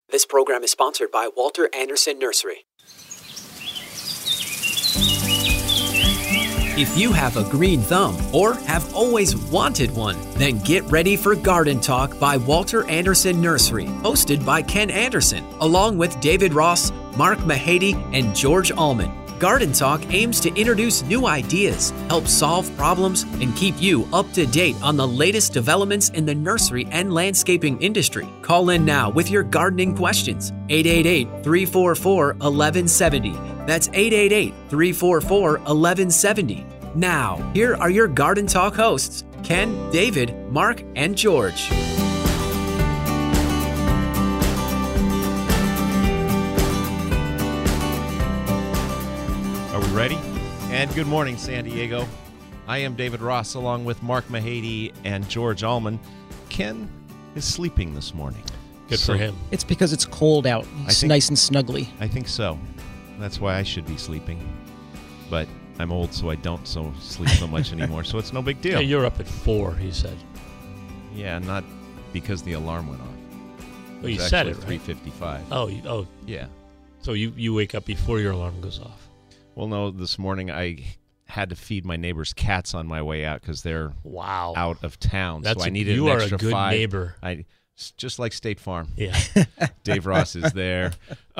This program is sponsored by Walter Anderson Nursery. If you have a green thumb or have always wanted one, then get ready for Garden Talk by Walter Anderson Nursery, hosted by Ken Anderson, along with David Ross, Mark Mahady, and George Allman. Garden Talk aims to introduce new ideas, help solve problems, and keep you up to date on the latest developments in the nursery and landscaping industry. Call in now with your gardening questions. 888-344-1170. That's 888-344-1170. Now, here are your Garden Talk hosts, Ken, David, Mark, and George. Are we ready? And good morning, San Diego. I am David Ross along with Mark Mahady and George Allman. Ken is sleeping this morning. Good for him. It's because it's cold out. It's nice and snuggly. I think so. That's why I should be sleeping. But I'm old, so I don't sleep so much anymore, so it's no big deal. Yeah, you're up at 4, he said. Yeah, not because the alarm went off. Well, you said it, right? 3:55. Oh. Yeah. So you wake up before your alarm goes off. Well, no, this morning I had to feed my neighbor's cats on my way out because they're out of town. So I needed an extra 5. You are a good neighbor. Just like State Farm. Yeah. Dave Ross is there.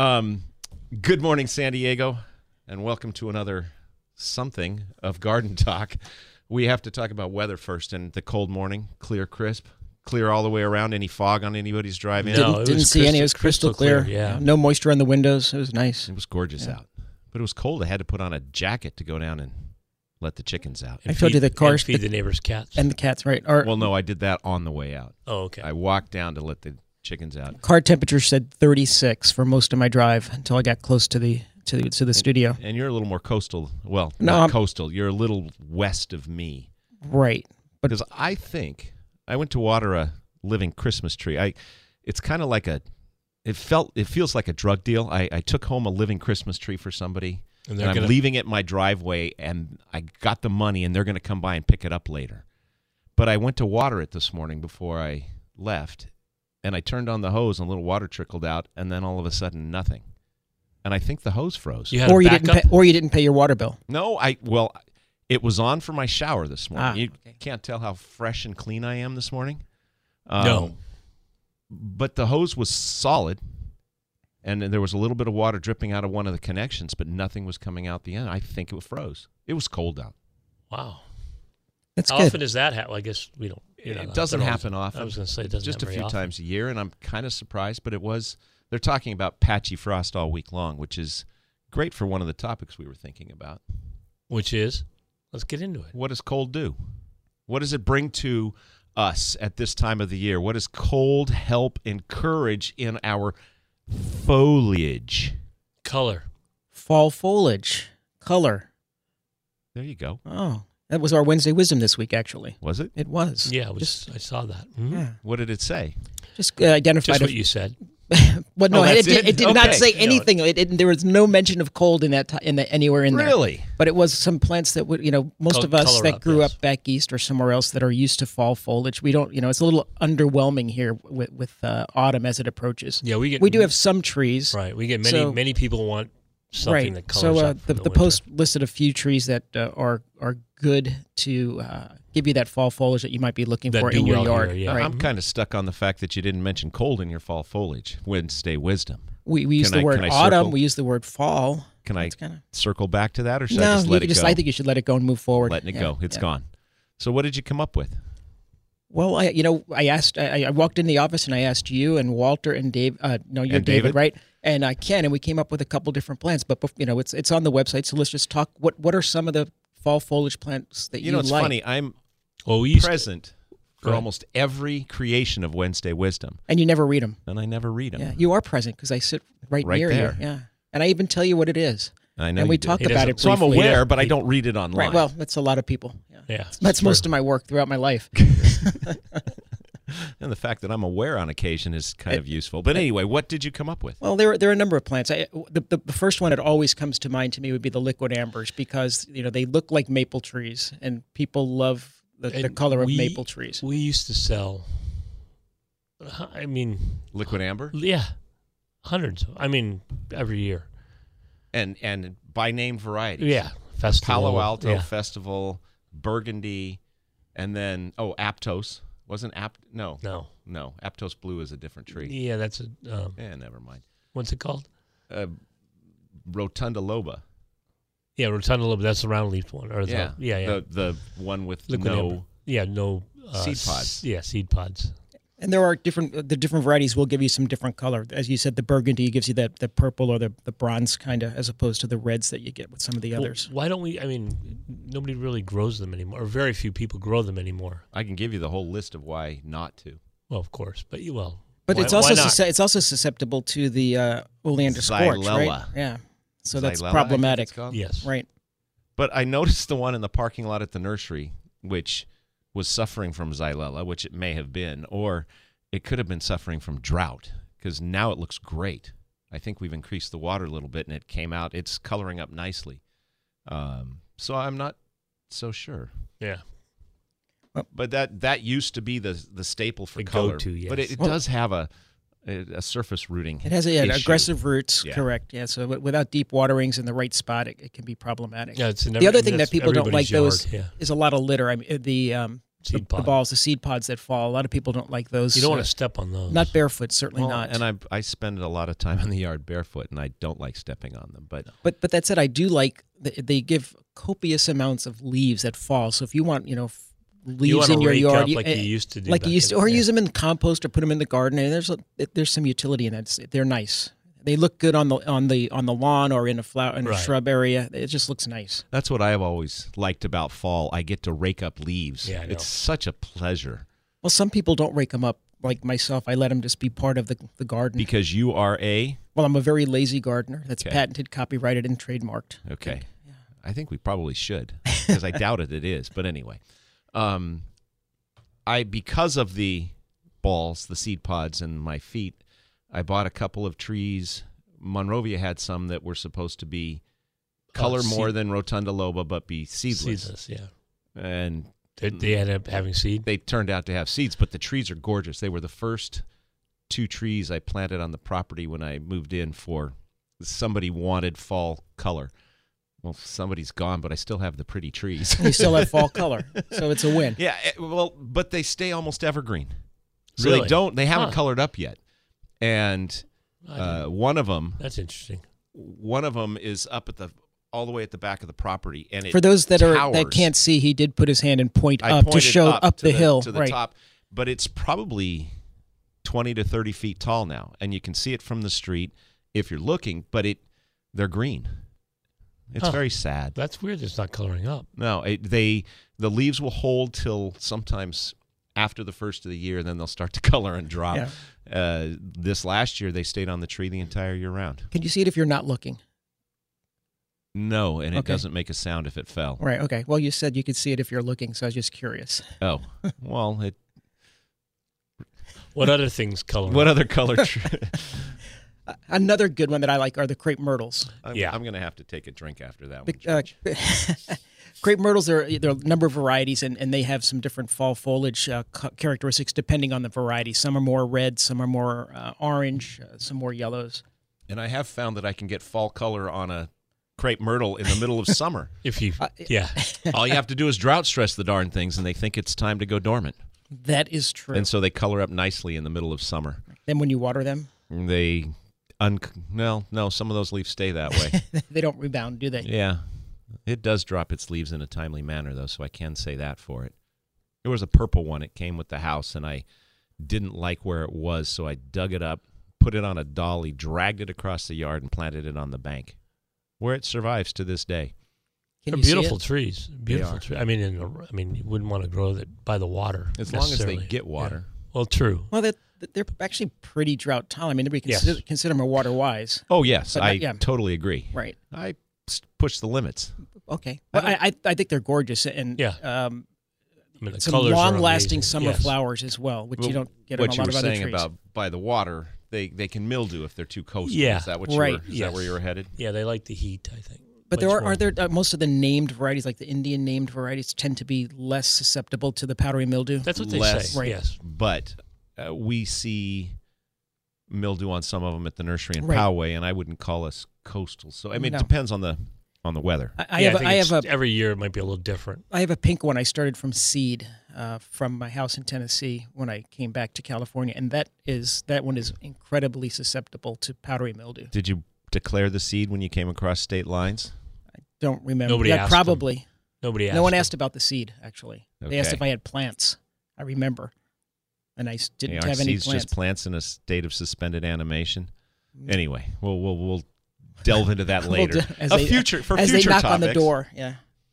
Good morning, San Diego, and welcome to another something of Garden Talk. We have to talk about weather first, and the cold morning, clear, crisp, clear all the way around. Any fog on anybody's drive-in? No, didn't see any. It was crystal clear. Yeah. No moisture on the windows. It was nice. It was gorgeous out. But it was cold. I had to put on a jacket to go down and let the chickens out. I told you the cars feed the neighbor's cats. And the cats, right? Well, no, I did that on the way out. Oh, okay. I walked down to let the chickens out. Car temperature said 36 for most of my drive until I got close to the studio. And you're a little more coastal. Well, No, not coastal. You're a little west of me. Right. But because I think I went to water a living Christmas tree. It's kind of like it feels like a drug deal. I took home a living Christmas tree for somebody, and I'm leaving it in my driveway, and I got the money, and they're going to come by and pick it up later. But I went to water it this morning before I left, and I turned on the hose, and a little water trickled out, and then all of a sudden, nothing. And I think the hose froze. You didn't pay your water bill. No, it was on for my shower this morning. You can't tell how fresh and clean I am this morning. No. But the hose was solid, and there was a little bit of water dripping out of one of the connections, but nothing was coming out the end. I think it froze. It was cold out. Wow. That's How good. often does that happen? I guess we don't. It doesn't happen often. I was going to say it doesn't just a happen few very often. times a year, and I'm kind of surprised, but it was. They're talking about patchy frost all week long, which is great for one of the topics we were thinking about. Which is? Let's get into it. What does cold do? What does it bring to us at this time of the year? What does cold help encourage in our foliage? Color. Fall foliage. Color. There you go. Oh, that was our Wednesday Wisdom this week, actually. Was it? It was. Yeah, I saw that. Mm-hmm. Yeah. What did it say? Just identified. Just what you said. Well, no, it did not say No. anything. There was no mention of cold in that anywhere in there. Really? But it was some plants that would, most of us Color that grew up back east or somewhere else that are used to fall foliage. We don't, it's a little underwhelming here with autumn as it approaches. Yeah, we do have some trees. Right. We get many people want something right. that colors up for the post listed a few trees that are good to give you that fall foliage that you might be looking for in your yard. Here, yeah. Right. I'm kind of stuck on the fact that you didn't mention cold in your fall foliage. Wednesday Wisdom. We use the word autumn. We use the word fall. Can I circle back to that, or should I No, just let it go? I think you should let it go and move forward. Letting it go. It's gone. So what did you come up with? Well, I walked in the office and I asked you and Walter and Dave. No, you're And David, right? And Ken, and we came up with a couple different plants. But it's on the website, so let's just talk. What are some of the fall foliage plants that you like? It's funny. I'm present for almost every creation of Wednesday Wisdom, and you never read them. And I never read them. Yeah, you are present because I sit right near there. you. Yeah, and I even tell you what it is. I know. And we talk about it. So I'm briefly. aware, but I don't read it online. Right. Well, that's a lot of people. Yeah. That's most of my work throughout my life. And the fact that I'm aware on occasion is kind of useful. But anyway, what did you come up with? Well, there are a number of plants. The first one that always comes to mind to me would be the liquid ambers because they look like maple trees, and people love the color of maple trees. We used to sell. Liquid amber? Yeah. Hundreds. I mean, every year. And by name varieties. Yeah. Festival. Palo Alto yeah. Festival, Burgundy, and then Aptos. Wasn't No. Aptos Blue is a different tree. Yeah, that's never mind. What's it called? Rotunda Loba. Yeah, Rotunda Loba. That's the round-leafed one. Or the one with liquid no amber. Yeah, no seed pods. Yeah, seed pods. And there are the different varieties will give you some different color. As you said, the burgundy gives you the purple or the bronze kind of, as opposed to the reds that you get with some of the others. Why don't we? I mean, nobody really grows them anymore, or very few people grow them anymore. I can give you the whole list of why not to. Well, of course, but But it's also susceptible to the oleander scorch, right? Yeah, so that's problematic. Yes, right. But I noticed the one in the parking lot at the nursery, which was suffering from Xylella, which it may have been, or it could have been suffering from drought, because now it looks great. I think we've increased the water a little bit, and it came out. It's coloring up nicely. So I'm not so sure. Yeah. But that used to be the staple for color. Go-to, yes. But it does have a surface rooting. It has aggressive roots, correct. Yeah, so without deep waterings in the right spot, it can be problematic. Yeah, the other thing that people don't like is a lot of litter. I mean, the balls, the seed pods that fall. A lot of people don't like those. You don't want to step on those. Not barefoot, certainly not. And I spend a lot of time in the yard barefoot, and I don't like stepping on them. But that said, I do like they give copious amounts of leaves that fall. So if you want, leaves in your yard, like you used to do, use them in compost or put them in the garden. And there's some utility in that. They're nice. They look good on the lawn or in a shrub area. It just looks nice. That's what I have always liked about fall. I get to rake up leaves. Yeah, it's such a pleasure. Well, some people don't rake them up. Like myself, I let them just be part of the garden. Because you are I'm a very lazy gardener. That's patented, copyrighted, and trademarked. Okay. I think we probably should, because I doubt it is. But anyway, because of the balls, the seed pods, and my feet, I bought a couple of trees. Monrovia had some that were supposed to be color more than Rotunda Loba, but be seedless. Seedless, yeah. And they ended up having seed? They turned out to have seeds, but the trees are gorgeous. They were the first 2 trees I planted on the property when I moved in for somebody wanted fall color. Well, somebody's gone, but I still have the pretty trees. You still have fall color, so it's a win. Yeah, but they stay almost evergreen. So really? They haven't colored up yet. And one of them... That's interesting. One of them is up all the way at the back of the property, and for those that can't see, he did put his hand and point up to show up the hill to the top. But it's probably 20 to 30 feet tall now, and you can see it from the street if you're looking. But they're green. It's very sad. That's weird. It's not coloring up. No, the leaves will hold till sometimes after the first of the year, and then they'll start to color and drop. Yeah. This last year, they stayed on the tree the entire year round. Can you see it if you're not looking? No, and it doesn't make a sound if it fell. Right, okay. Well, you said you could see it if you're looking, so I was just curious. Oh, well, What other things color? What other color? Another good one that I like are the crepe myrtles. I'm going to have to take a drink after that one. Crepe myrtles, there are a number of varieties, and they have some different fall foliage characteristics depending on the variety. Some are more red, some are more orange, some more yellows. And I have found that I can get fall color on a crepe myrtle in the middle of summer. If you, all you have to do is drought stress the darn things, and they think it's time to go dormant. That is true. And so they color up nicely in the middle of summer. Then when you water them, no, some of those leaves stay that way. They don't rebound, do they? Yeah. It does drop its leaves in a timely manner, though, so I can say that for it. There was a purple one. It came with the house, and I didn't like where it was, so I dug it up, put it on a dolly, dragged it across the yard, and planted it on the bank, where it survives to this day. They're beautiful trees. Beautiful trees. I mean, you wouldn't want to grow that by the water. As long as they get water. Yeah. Well, true. Well, they're actually pretty drought tolerant. I mean, nobody consider them water wise. Oh, yes. I totally agree. Right. I push the limits. Okay. Well, I think they're gorgeous. And some long-lasting summer flowers as well, which you don't get on a lot of other trees. What you were saying about by the water, they can mildew if they're too coastal. Yeah. Is that what is that where you were headed? Yeah, they like the heat, I think. But are there most of the named varieties, like the Indian named varieties, tend to be less susceptible to the powdery mildew? That's what they say. Right. Yes. But we see mildew on some of them at the nursery in Right. Poway, and I wouldn't call us coastal. So I mean, No. it depends on the weather. I have every year it might be a little different. I have a pink one I started from seed from my house in Tennessee when I came back to California, and that one is incredibly susceptible to powdery mildew. Did you declare the seed when you came across state lines? I don't remember. Nobody asked probably. them. Nobody asked. No one them. asked about the seed, actually. They asked Okay. if I had plants. I remember. And I didn't Are have any seeds plants. just plants in a state of suspended animation? Anyway, we'll delve into that later. As they knock topics. on the door. Yeah.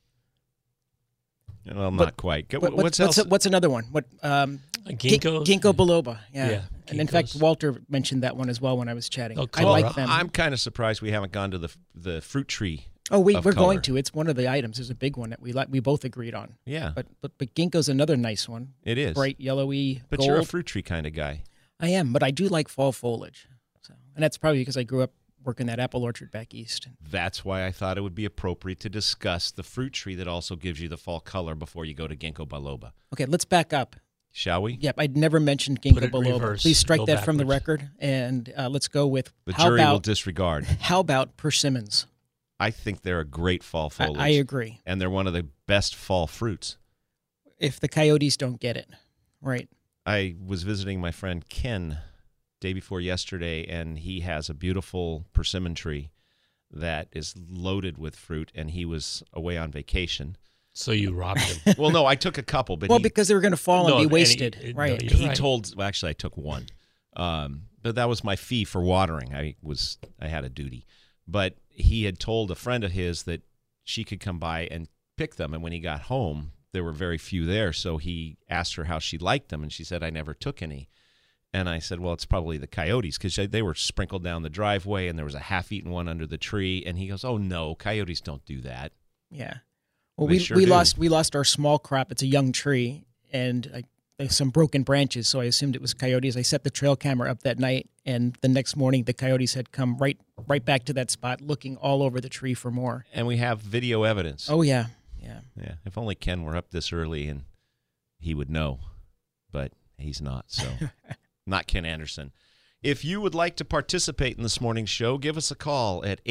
Well, not quite. What's else? What's another one? What? Ginkgos? Ginkgo biloba. Yeah. Yeah, And in fact, ginkgos. Walter mentioned that one as well when I was chatting. Oh, I cool. like them. I'm kind of surprised we haven't gone to the fruit tree. Oh, we're color. going to. It's one of the items. There's a big one that we both agreed on. Yeah, But ginkgo's another nice one. it is. Bright yellowy But gold. you're a fruit tree kind of guy. I am, but I do like fall foliage. And that's probably because I grew up working that apple orchard back east. That's why I thought it would be appropriate to discuss the fruit tree that also gives you the fall color before you go to ginkgo biloba. Okay, let's back up. Shall we? Yep, I'd never mentioned Put ginkgo it in biloba. reverse. Please strike Go that from the backwards. record, and let's go with The how jury will about disregard. how about persimmons? I think they're a great fall foliage. I agree. And they're one of the best fall fruits. If the coyotes don't get it, right? I was visiting my friend Ken day before yesterday, and he has a beautiful persimmon tree that is loaded with fruit, and he was away on vacation. So you robbed him. Well, no, I took a couple, but Well, because they were going to fall No, and and be wasted, he- right? no, he You're right. told. Well, actually, I took one, but that was my fee for watering. I had a duty, but he had told a friend of his that she could come by and pick them, and when he got home, there were very few there. So he asked her how she liked them, and she said, "I never took any." And I said, "Well, it's probably the coyotes because they were sprinkled down the driveway, and there was a half-eaten one under the tree." And he goes, "Oh no, coyotes don't do that." Yeah. Well, They we sure we do. lost our small crop. It's a young tree, and there's some broken branches. So I assumed it was coyotes. I set the trail camera up that night, and the next morning the coyotes had come right back to that spot, looking all over the tree for more. And we have video evidence. Oh yeah, yeah. Yeah, if only Ken were up this early and he would know, but he's not. So, not Ken Anderson. If you would like to participate in this morning's show, give us a call at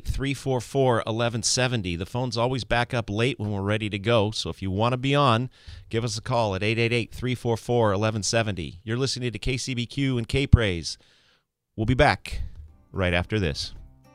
888-344-1170. The phones always back up late when we're ready to go, so if you want to be on, give us a call at 888-344-1170. You're listening to KCBQ and K-Praise. We'll be back right after this.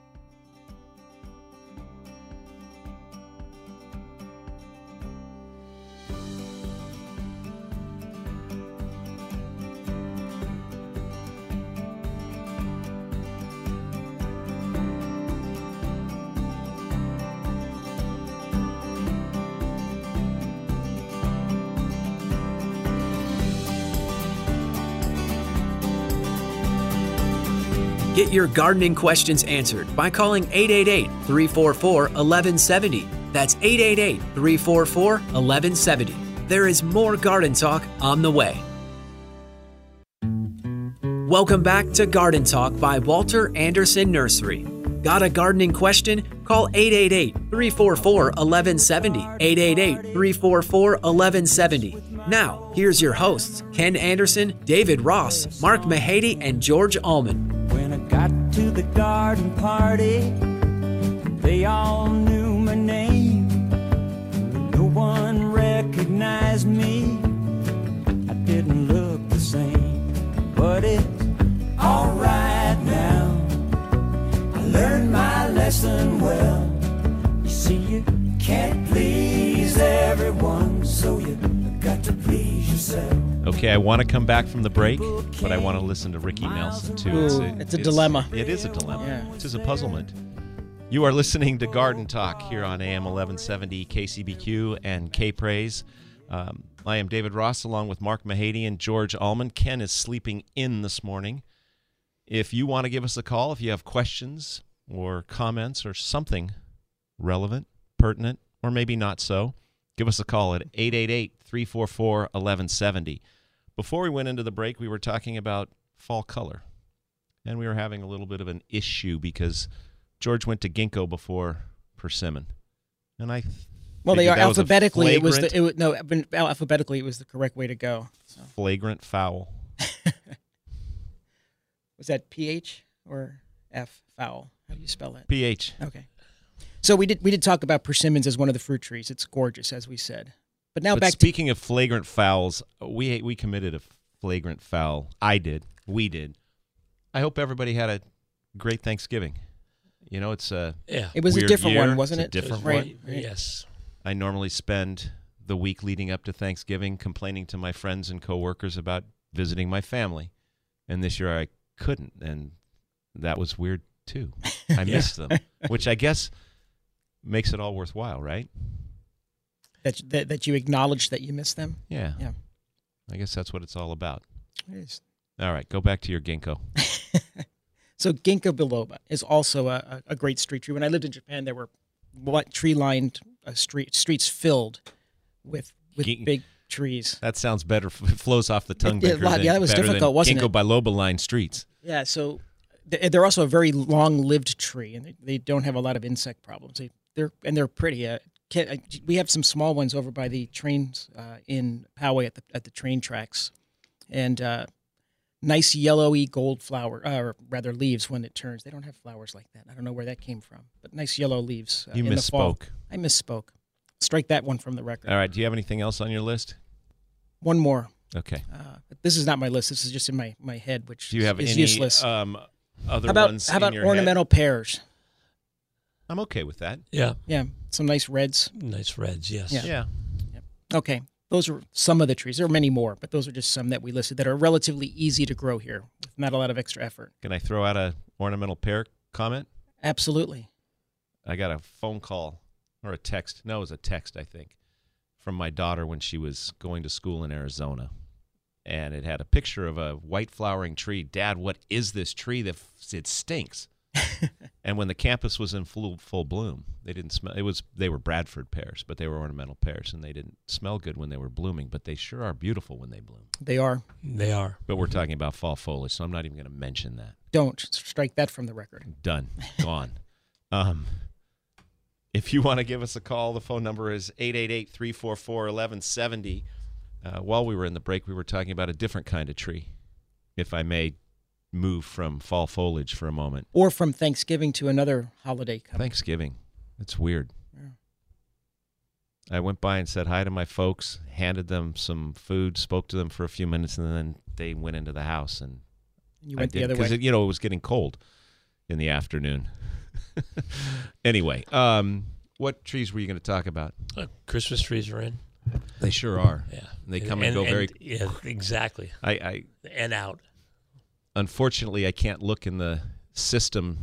Get your gardening questions answered by calling 888-344-1170. That's 888-344-1170. There is more garden talk on the way. Welcome back to Garden Talk by Walter Anderson Nursery. Got a gardening question? Call 888-344-1170. 888-344-1170. Now, here's your hosts, Ken Anderson, David Ross, Mark Mahady, and George Allman. When I got to the garden party, they all knew my name. No one recognized me. I didn't look the same, but it's all right now. I learned my lesson well. You see, you can't please everyone, so you got to please yourself. Okay, I want to come back from the break, but I want to listen to Ricky Nelson, too. Ooh, it's a dilemma. It is a dilemma. Yeah. It is a puzzlement. You are listening to Garden Talk here on AM 1170 KCBQ and K-Praise. I am David Ross along with Mark Mahady and George Allman. Ken is sleeping in this morning. If you want to give us a call, if you have questions or comments or something relevant, pertinent, or maybe not so, give us a call at 888-344-1170. Before we went into the break, we were talking about fall color, and we were having a little bit of an issue because George went to ginkgo before persimmon, and Well, they are that was a alphabetically. flagrant- Alphabetically, it was the correct way to go. So. flagrant foul. Was that PH or F? Fowl? How do you spell that? PH. Okay. So we did talk about persimmons as one of the fruit trees. It's gorgeous, as we said. But now speaking of flagrant fouls, we committed a flagrant foul. I did. We did. I hope everybody had a great Thanksgiving. You know, it's a It was a weird different year. one, wasn't It's it? a different Right. one. Yes. I normally spend the week leading up to Thanksgiving complaining to my friends and coworkers about visiting my family, and this year I couldn't, and that was weird too. I missed them, which I guess makes it all worthwhile, right? That you acknowledge that you missed them. Yeah. Yeah. I guess that's what it's all about. It is. All right, go back to your ginkgo. So ginkgo biloba is also a great street tree. When I lived in Japan, there were tree-lined streets filled with big trees. That sounds better. It flows off the tongue better. That was difficult, wasn't it? Ginkgo biloba lined streets. Yeah, so they're also a very long-lived tree, and they don't have a lot of insect problems. They're pretty. We have some small ones over by the trains in Poway at the train tracks, and nice yellowy gold flower, or rather leaves when it turns. They don't have flowers like that. I don't know where that came from, but nice yellow leaves. You in the fall. misspoke. I misspoke. Strike that one from the record. All right. Do you have anything else on your list? One more. Okay. But this is not my list. This is just in my head, which Do you have is any useless. other ones How about in your ornamental head? pears? I'm okay with that. Yeah. Yeah, some nice reds. Nice reds, yes. Yeah. Okay, those are some of the trees. There are many more, but those are just some that we listed that are relatively easy to grow here with not a lot of extra effort. Can I throw out a ornamental pear comment? Absolutely. I got a phone call or a text. No, it was a text, I think, from my daughter when she was going to school in Arizona. And it had a picture of a white flowering tree. Dad, what is this tree? It stinks. And when the campus was in full bloom, they didn't smell. They were Bradford pears, but they were ornamental pears, and they didn't smell good when they were blooming. But they sure are beautiful when they bloom. They are. They are. But we're talking about fall foliage, so I'm not even going to mention that. Don't strike that from the record. Done. Gone. If you want to give us a call, the phone number is 888-344-1170. While we were in the break, we were talking about a different kind of tree, if I may move from fall foliage for a moment. Or from Thanksgiving to another holiday coming. Thanksgiving. It's weird. Yeah. I went by and said hi to my folks, handed them some food, spoke to them for a few minutes, and then they went into the house. And You went the other way. Because, it was getting cold in the afternoon. Anyway, what trees were you going to talk about? Christmas trees are in. They sure are. Yeah. They come and go very... Yeah, exactly. And out. Unfortunately, I can't look in the system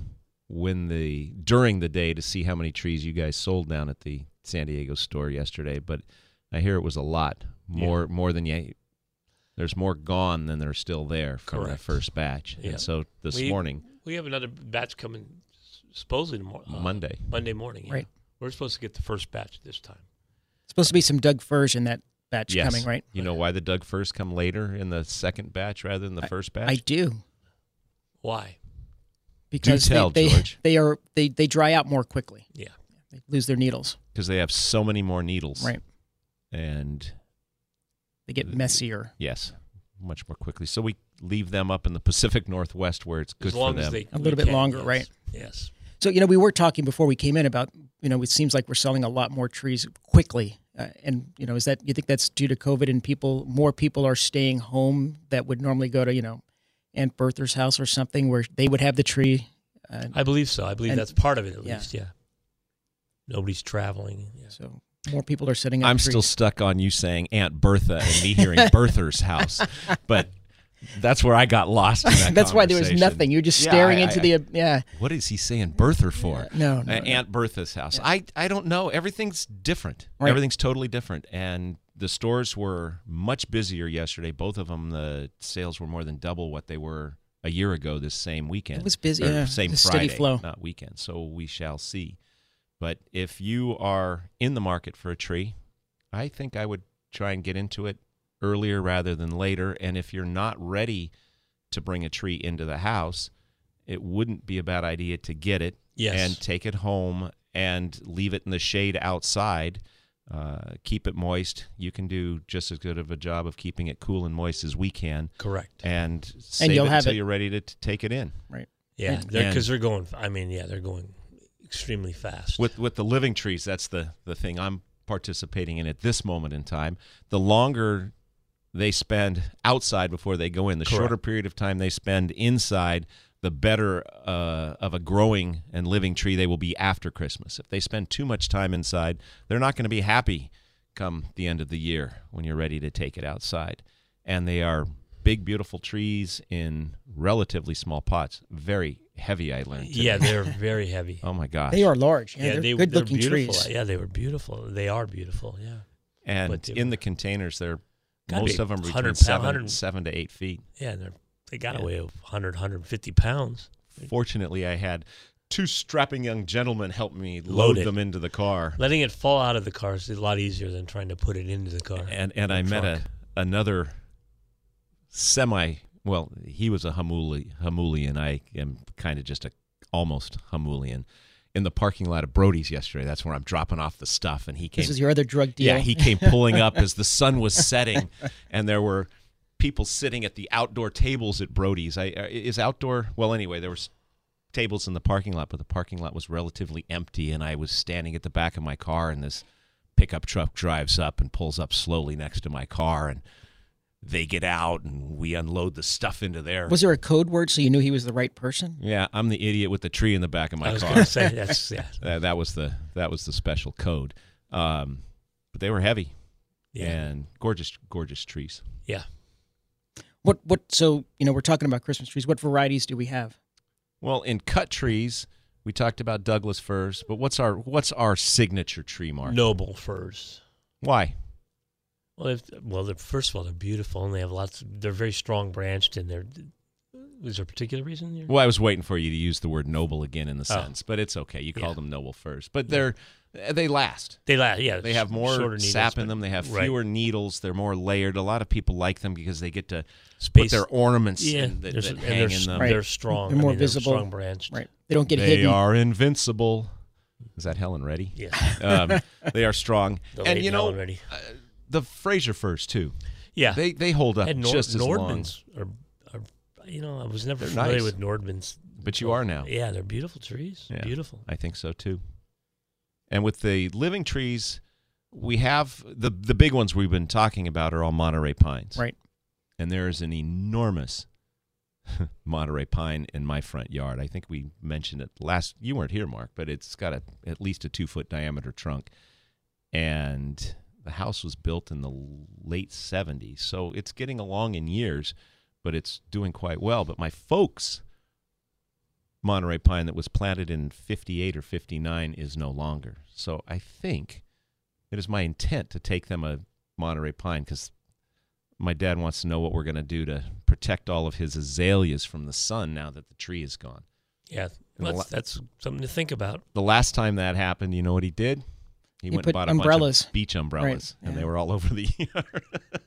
during the day to see how many trees you guys sold down at the San Diego store yesterday, but I hear it was a lot. More than you... There's more gone than there's still there from the first batch. Yeah. And so this morning... We have another batch coming supposedly tomorrow. Monday. Monday morning, yeah. Right. We're supposed to get the first batch this time. Supposed to be some Doug firs in that batch coming, right? You know why the Doug firs come later in the second batch rather than the first batch? I do. Why? Because George. they dry out more quickly. Yeah. They lose their needles. Because they have so many more needles. Right. And they get messier. Yes, much more quickly. So we leave them up in the Pacific Northwest where it's good for them. A little bit longer, yes. right? Yes. So, we were talking before we came in about, it seems like we're selling a lot more trees quickly. And, you think that's due to COVID and more people are staying home that would normally go to, Aunt Bertha's house or something where they would have the tree? I believe so. I believe that's part of it at yeah. least, yeah. Nobody's traveling. Yeah. So more people are setting up I'm trees. still stuck on you saying Aunt Bertha and me hearing Bertha's house. But that's where I got lost in that That's why there was nothing. You're just staring into What is he saying Bertha for? No. Aunt Bertha's house. Yeah. I don't know. Everything's different. Right. Everything's totally different. And the stores were much busier yesterday. Both of them, the sales were more than double what they were a year ago this same weekend. It was busy. Same Friday, steady flow. not weekend. So we shall see. But if you are in the market for a tree, I think I would try and get into it earlier rather than later. And if you're not ready to bring a tree into the house, it wouldn't be a bad idea to get it and take it home and leave it in the shade outside Keep it moist. You can do just as good of a job of keeping it cool and moist as we can. Correct. And save it until you're ready to take it in. Right. Yeah, because they're going. I mean, they're going extremely fast. With the living trees, that's the thing I'm participating in at this moment in time. The longer they spend outside before they go in, the shorter period of time they spend inside, the better of a growing and living tree they will be after Christmas. If they spend too much time inside, they're not going to be happy come the end of the year when you're ready to take it outside. And they are big, beautiful trees in relatively small pots. Very heavy, I learned today. Yeah, they're very heavy. Oh, my gosh. They are large. Yeah, they're good-looking trees. Yeah, they were beautiful. They are beautiful, yeah. And in the containers, most of them between 7 to 8 feet. Yeah, they got to weigh 100, 150 pounds. Fortunately, I had 2 strapping young gentlemen help me load them into the car. Letting it fall out of the car is a lot easier than trying to put it into the car. And I met another well, he was a Hamulian. I am kind of just almost Hamulian. In the parking lot of Brody's yesterday, that's where I'm dropping off the stuff, and he came. This is your other drug deal. Yeah, he came pulling up as the sun was setting, and there were people sitting at the outdoor tables at Brody's. Well, anyway, there were tables in the parking lot, but the parking lot was relatively empty, and I was standing at the back of my car, and this pickup truck drives up and pulls up slowly next to my car, and they get out, and we unload the stuff into there. Was there a code word so you knew he was the right person? Yeah, I'm the idiot with the tree in the back of my car. I was going to say, that was the special code. But they were heavy and gorgeous, gorgeous trees. Yeah. So, we're talking about Christmas trees. What varieties do we have? Well, in cut trees, we talked about Douglas firs, but what's our signature tree, Mark? Noble firs. Why? Well, first of all, they're beautiful, and they have they're very strong branched, and is there a particular reason? Well, I was waiting for you to use the word noble again in the sense, but it's okay. You called them noble firs, but they last. They last, yeah. They have more sap in them. They have fewer needles. They're more layered. A lot of people like them because they get to put their ornaments that hang in them. Right. They're strong. They're more visible. They're strong branched. Right. They don't get hidden. They are invincible. Is that Helen Reddy? Yeah. They are strong. And Helen Reddy. The Fraser firs too. Yeah, they hold up just as long. Nordmans are I was never familiar with Nordmans, but you are now. Yeah, they're beautiful trees. Yeah, beautiful. I think so too. And with the living trees, we have the big ones we've been talking about are all Monterey pines. Right. And there is an enormous Monterey pine in my front yard. I think we mentioned it you weren't here, Mark, but it's got at least a 2-foot diameter trunk, and the house was built in the late 70s, so it's getting along in years, but it's doing quite well. But my folks' Monterey pine that was planted in 58 or 59 is no longer. So I think it is my intent to take them a Monterey pine because my dad wants to know what we're going to do to protect all of his azaleas from the sun now that the tree is gone. Yeah, that's something to think about. The last time that happened, you know what he did? He went and bought a bunch of beach umbrellas, and they were all over the yard.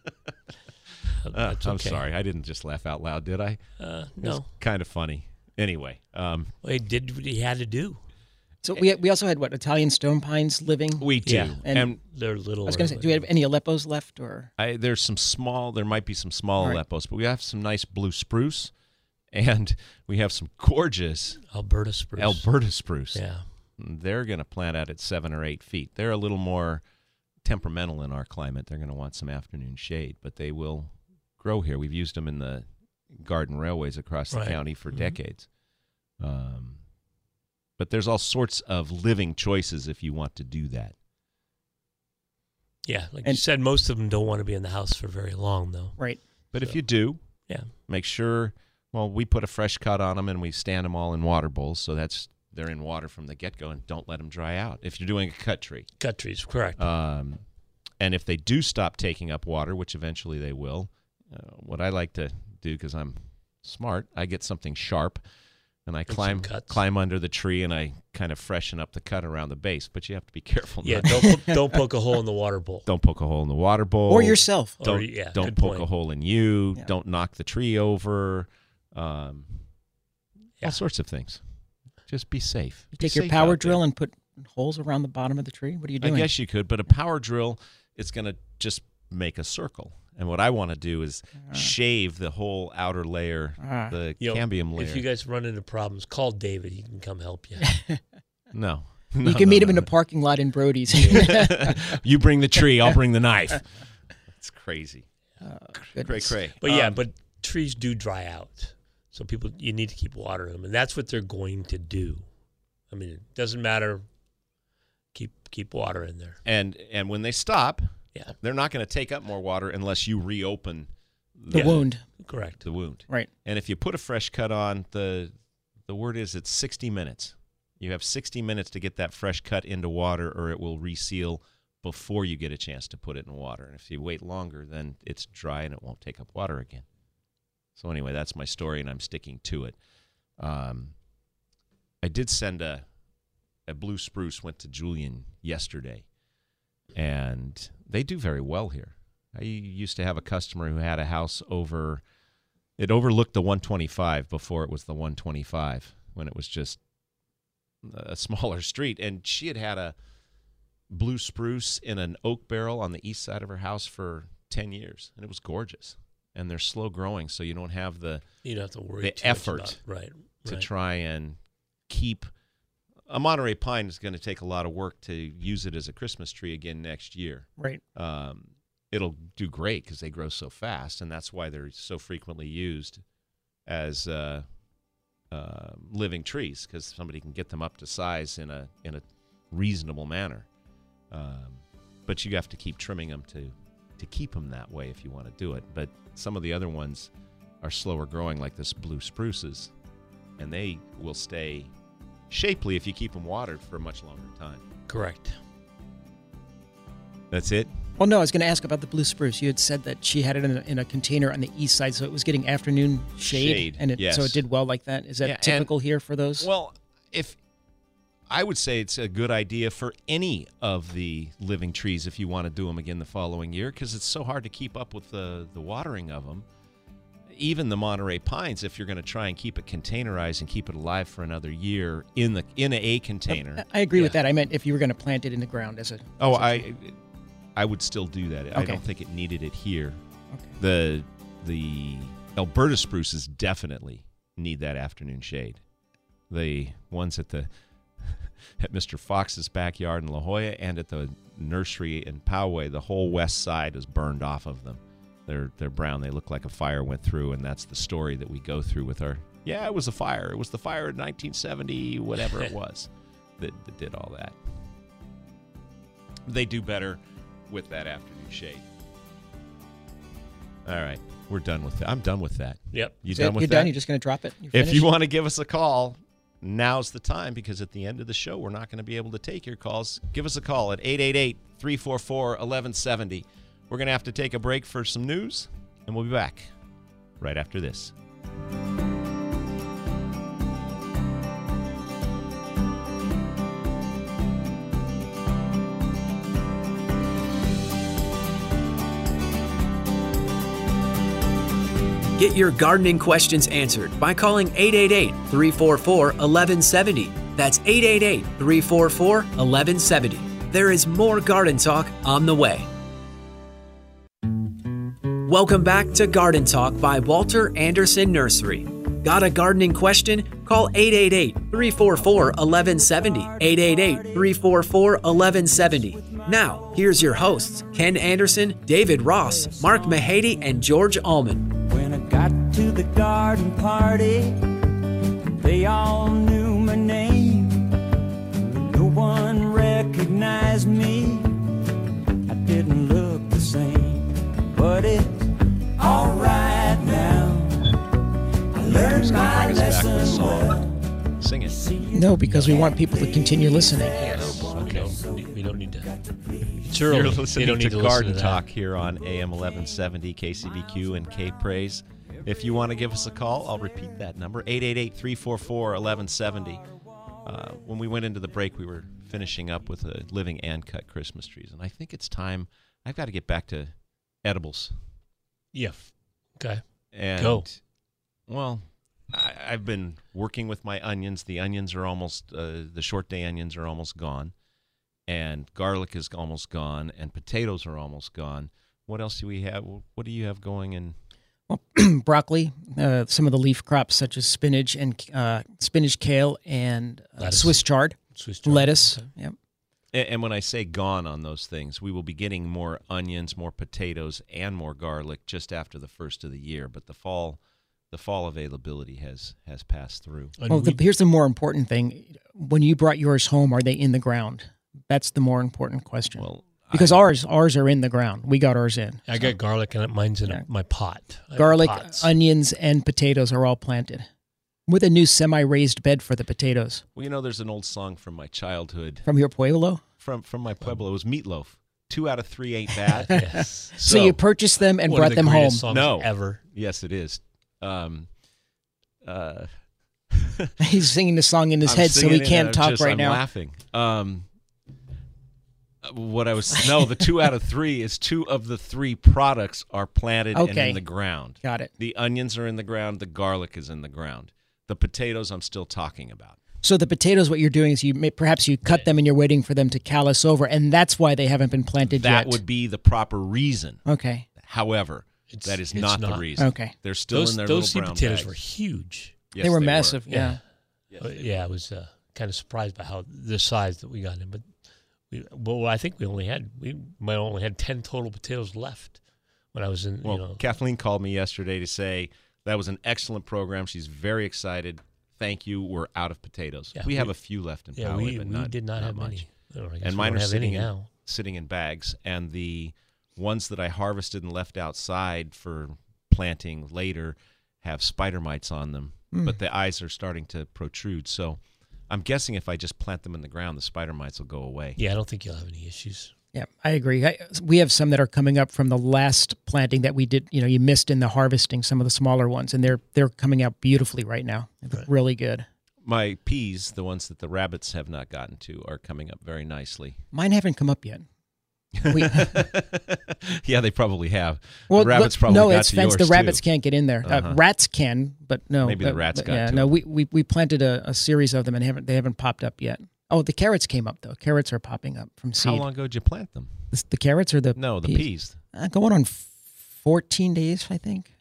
I'm sorry. I didn't just laugh out loud, did I? No. It was kind of funny. Anyway. He did what he had to do. So we also had, Italian stone pines living? We do. Yeah. And they're little. I was going to say, do we have any Aleppos left? There might be some small Aleppos, but we have some nice blue spruce, and we have some gorgeous Alberta spruce. Yeah. They're going to plant out at 7 or 8 feet. They're a little more temperamental in our climate. They're going to want some afternoon shade, but they will grow here. We've used them in the garden railways across the county for decades. But there's all sorts of living choices if you want to do that. Yeah, you said, most of them don't want to be in the house for very long, though. Right. But if you do, make sure, we put a fresh cut on them and we stand them all in water bowls, so they're in water from the get-go, and don't let them dry out if you're doing a cut tree. Cut trees, correct. And if they do stop taking up water, which eventually they will, what I like to do, because I'm smart, I get something sharp, and I climb under the tree, and I kind of freshen up the cut around the base. But you have to be careful. Yeah, don't poke a hole in the water bowl. Don't poke a hole in the water bowl. Or yourself. Don't poke a hole in you. Yeah. Don't knock the tree over. All sorts of things. Just be safe. You take your power drill and put holes around the bottom of the tree? What are you doing? I guess you could, but a power drill, it's going to just make a circle. And what I want to do is shave the whole outer layer, the cambium layer. If you guys run into problems, call David. He can come help you. No. You can meet him in the parking lot in Brody's. You bring the tree, I'll bring the knife. It's crazy. Cray. But but trees do dry out. So you need to keep watering them. And that's what they're going to do. I mean, it doesn't matter. Keep water in there. And when they stop, they're not going to take up more water unless you reopen the wound. Correct. The wound. Right. And if you put a fresh cut on, the word is it's 60 minutes. You have 60 minutes to get that fresh cut into water, or it will reseal before you get a chance to put it in water. And if you wait longer, then it's dry and it won't take up water again. So anyway, that's my story, and I'm sticking to it. I did send a blue spruce, went to Julian yesterday, and they do very well here. I used to have a customer who had a house it overlooked the 125 before it was the 125, when it was just a smaller street, and she had a blue spruce in an oak barrel on the east side of her house for 10 years, and it was gorgeous. And they're slow growing, so you don't have the effort to try and keep. A Monterey pine is going to take a lot of work to use it as a Christmas tree again next year. Right. It'll do great because they grow so fast, and that's why they're so frequently used as living trees, because somebody can get them up to size in a reasonable manner. But you have to keep trimming them to keep them that way if you want to do it. But some of the other ones are slower growing, like this blue spruces, and they will stay shapely if you keep them watered for a much longer time. Correct. That's it? Well, no, I was going to ask about the blue spruce. You had said that she had it in a container on the east side, so it was getting afternoon shade. And so it did well like that. Is that typical here for those? Well, I would say it's a good idea for any of the living trees if you want to do them again the following year, because it's so hard to keep up with the watering of them. Even the Monterey pines, if you're going to try and keep it containerized and keep it alive for another year in a container. I agree with that. I meant if you were going to plant it in the ground as a. I would still do that. Okay. I don't think it needed it here. Okay. The Alberta spruces definitely need that afternoon shade. The ones at Mr. Fox's backyard in La Jolla and at the nursery in Poway, the whole west side is burned off of them. They're brown. They look like a fire went through, and that's the story that we go through with our. Yeah, it was a fire. It was the fire in 1970, whatever it was, that did all that. They do better with that afternoon shade. All right, we're done with that. I'm done with that. Yep. You done with You're that? done? You're just going to drop it? If you want to give us a call, now's the time, because at the end of the show, we're not going to be able to take your calls. Give us a call at 888-344-1170. We're going to have to take a break for some news, and we'll be back right after this. Get your gardening questions answered by calling 888-344-1170. That's 888-344-1170. There is more Garden Talk on the way. Welcome back to Garden Talk by Walter Anderson Nursery. Got a gardening question? Call 888-344-1170. 888-344-1170. Now, here's your hosts, Ken Anderson, David Ross, Mark Mahady, and George Allman. When I got to the garden party, they all knew my name. No one recognized me. I didn't look the same, but it's all right now. I learned my lesson well. Sing it. No, because we want people to continue listening. We don't need to. You're listening to Garden Talk here on AM 1170, KCBQ, and K-Praise. If you want to give us a call, I'll repeat that number, 888-344-1170. When we went into the break, we were finishing up with living and cut Christmas trees, and I think it's time. I've got to get back to edibles. Yeah. Okay. And, go. Well, I've been working with my onions. The onions are almost the short day onions are almost gone, and garlic is almost gone, and potatoes are almost gone. What else do we have? What do you have going in? Well, broccoli, some of the leaf crops such as spinach and spinach, kale, and Swiss chard, lettuce. Okay. Yep. And when I say gone on those things, we will be getting more onions, more potatoes, and more garlic just after the first of the year. But the fall availability has passed through. Well, here's the more important thing: when you brought yours home, are they in the ground? That's the more important question. Well, because ours are in the ground. We got ours in. I got garlic, and mine's in my pot. Garlic, onions, and potatoes are all planted with a new semi-raised bed for the potatoes. Well, there's an old song from my childhood. From your pueblo? From my pueblo. It was Meatloaf. 2 out of 3 ain't bad. Yes. So you purchased them and brought them home. No. Ever. Yes, it is. He's singing the song in his head, so he can't talk right now. I'm laughing. The 2 out of 3 is 2 of the 3 products are planted and in the ground. Got it. The onions are in the ground. The garlic is in the ground. The potatoes I'm still talking about. So the potatoes, what you're doing is perhaps you cut them and you're waiting for them to callus over, and that's why they haven't been planted yet. That would be the proper reason. Okay. However, that is not the reason. Okay. They're still in their little brown those potatoes bags. were huge. Yes, they were massive. Yeah. I was kind of surprised by how the size that we got in, but I think we might only had 10 total potatoes left when I was in. Well, Kathleen called me yesterday to say that was an excellent program. She's very excited. Thank you. We're out of potatoes. Yeah, we have a few left in Poway, but we did not have much. Many. And mine are sitting in bags. And the ones that I harvested and left outside for planting later have spider mites on them, but the eyes are starting to protrude. So I'm guessing if I just plant them in the ground, the spider mites will go away. Yeah, I don't think you'll have any issues. Yeah, I agree. We have some that are coming up from the last planting that we did. You missed in the harvesting some of the smaller ones, and they're coming out beautifully right now. Right. Really good. My peas, the ones that the rabbits have not gotten to, are coming up very nicely. Mine haven't come up yet. Yeah, they probably have. Well, the rabbits probably got it's to fenced. yours The rabbits too. can't get in there. Rats can, but no. Maybe the rats got to no, them. we planted a series of them and they haven't popped up yet. Oh, the carrots came up though. Carrots are popping up from seed. How long ago did you plant them? The carrots or the peas? Going on 14 days, I think.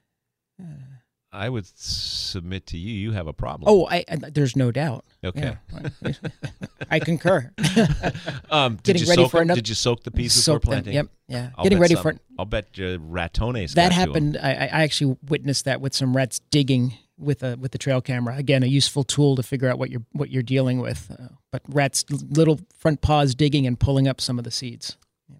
I would submit to you, you have a problem. Oh, there's no doubt. Okay. Yeah. I concur. Did you soak the peas before planting? Yep. Yeah. I'll bet ratones. That happened. I actually witnessed that with some rats digging with the trail camera. Again, a useful tool to figure out what you're dealing with. But rats, little front paws digging and pulling up some of the seeds. Yeah.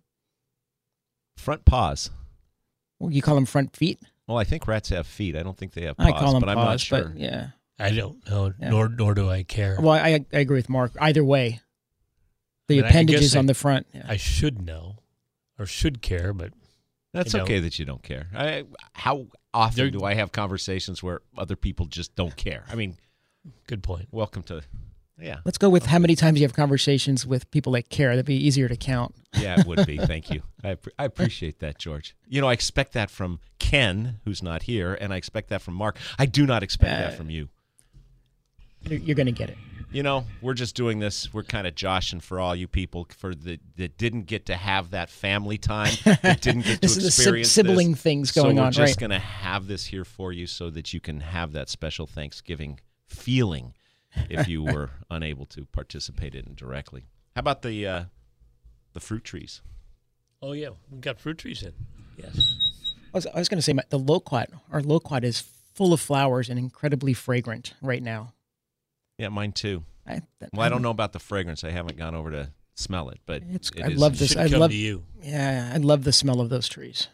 Front paws. Well, you call them front feet? Well, I think rats have feet. I don't think they have paws. I call them but paws, I'm not sure. But yeah. I don't know, nor do I care. Well, I agree with Mark. Either way, the appendages on the front. Yeah. I should know or should care, but that's okay that you don't care. How often do I have conversations where other people just don't care? I mean, good point. Welcome to, yeah. Let's go with how many times you have conversations with people that care. That'd be easier to count. Yeah, it would be. Thank you. I appreciate that, George. I expect that from Ken, who's not here, and I expect that from Mark. I do not expect that from you. You're going to get it. We're just doing this. We're kind of joshing for all you people that didn't get to have that family time, that didn't get to experience the sibling things going on. So we're just going to have this here for you so that you can have that special Thanksgiving feeling if you were unable to participate in it directly. How about the fruit trees? Oh, yeah. We got fruit trees in. Yes. I was going to say our loquat is full of flowers and incredibly fragrant right now. Yeah, mine too. I don't know about the fragrance. I haven't gone over to smell it, but I love this. I love you. Yeah, I love the smell of those trees.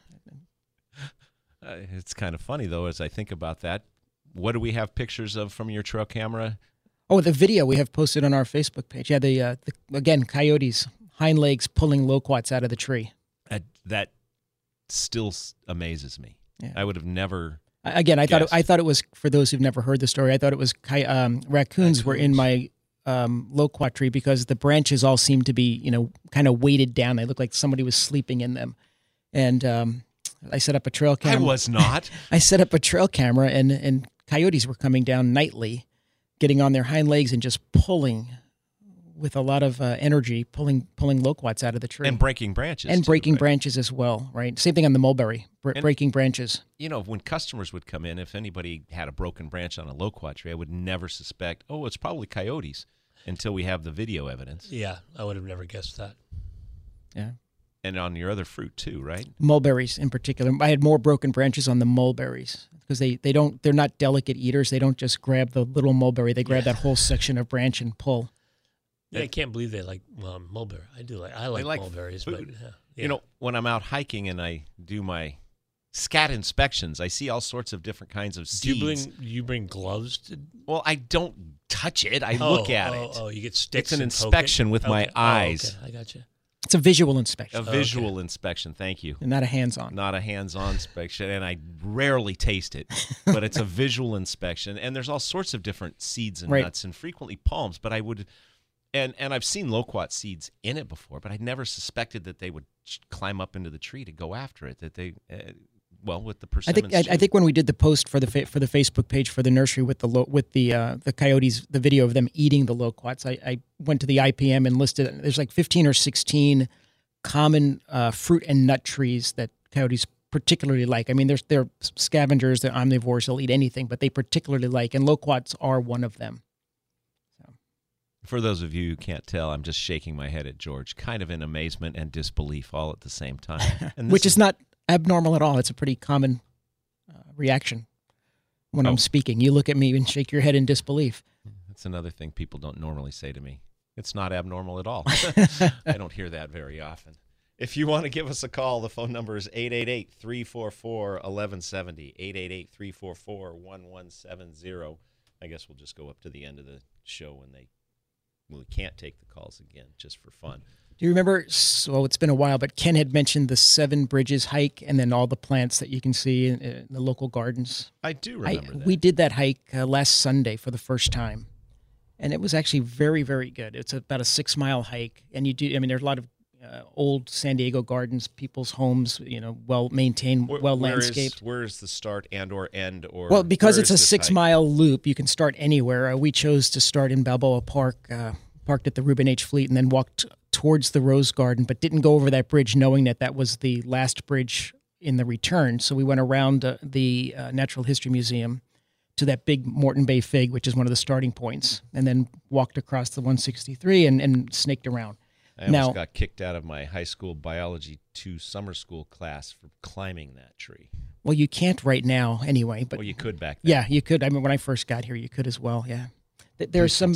It's kind of funny though, as I think about that. What do we have pictures of from your trail camera? Oh, the video we have posted on our Facebook page. Yeah, again, coyotes, hind legs pulling loquats out of the tree. That still amazes me. Yeah. I would have never. Again, I thought it was, for those who've never heard the story, I thought it was raccoons were in my loquat tree because the branches all seemed to be, kind of weighted down. They looked like somebody was sleeping in them. And I set up a trail camera. I was not. I set up a trail camera and coyotes were coming down nightly, getting on their hind legs and just pulling with a lot of energy, pulling loquats out of the tree. And breaking branches. And too, breaking right? branches as well, right? Same thing on the mulberry, breaking branches. You know, when customers would come in, if anybody had a broken branch on a loquat tree, I would never suspect, oh, it's probably coyotes until we have the video evidence. Yeah, I would have never guessed that. Yeah. And on your other fruit too, right? Mulberries in particular. I had more broken branches on the mulberries because they're not delicate eaters. They don't just grab the little mulberry. They grab that whole section of branch and pull. Yeah, I can't believe they like mulberry. I like mulberries, but yeah. You know, when I'm out hiking and I do my scat inspections, I see all sorts of different kinds of seeds. Do you bring gloves to? Well, I don't touch it. I look at it. Oh, you get sticks. It's an and poke inspection it? with my eyes. Okay, I got you. It's a visual inspection. A visual inspection. Thank you. And not a hands-on. Not a hands-on inspection, and I rarely taste it, but it's a visual inspection. And there's all sorts of different seeds and nuts, and frequently palms. But I would, and I've seen loquat seeds in it before, but I never suspected that they would climb up into the tree to go after it. That they, with the persimmons. I think when we did the post for the Facebook page for the nursery with the coyotes, the video of them eating the loquats, I went to the IPM and listed. There's like 15 or 16 common fruit and nut trees that coyotes particularly like. I mean, they're scavengers, they're omnivores, they'll eat anything, but they particularly like, and loquats are one of them. So. For those of you who can't tell, I'm just shaking my head at George, kind of in amazement and disbelief all at the same time. And which is not abnormal at all. It's a pretty common reaction when I'm speaking. You look at me and shake your head in disbelief. That's another thing people don't normally say to me. It's not abnormal at all. I don't hear that very often. If you want to give us a call, the phone number is 888-344-1170, 888-344-1170. I guess we'll just go up to the end of the show when we can't take the calls again, just for fun. Do you remember, so it's been a while, but Ken had mentioned the 7 Bridges hike and then all the plants that you can see in the local gardens? I do remember that. We did that hike last Sunday for the first time, and it was actually very, very good. It's about a 6-mile hike, and there's a lot of old San Diego gardens, people's homes, well-maintained, well-landscaped. Where is the start and/or end? Well, because it's a 6-mile loop, you can start anywhere. We chose to start in Balboa Park, parked at the Reuben H. Fleet, and then walked towards the Rose Garden, but didn't go over that bridge knowing that was the last bridge in the return. So we went around the Natural History Museum to that big Morton Bay fig, which is one of the starting points, and then walked across the 163 and snaked around. I almost got kicked out of my high school biology 2 summer school class for climbing that tree. Well, you can't right now anyway. But you could back then. Yeah, you could. I mean, when I first got here, you could as well, yeah. There's some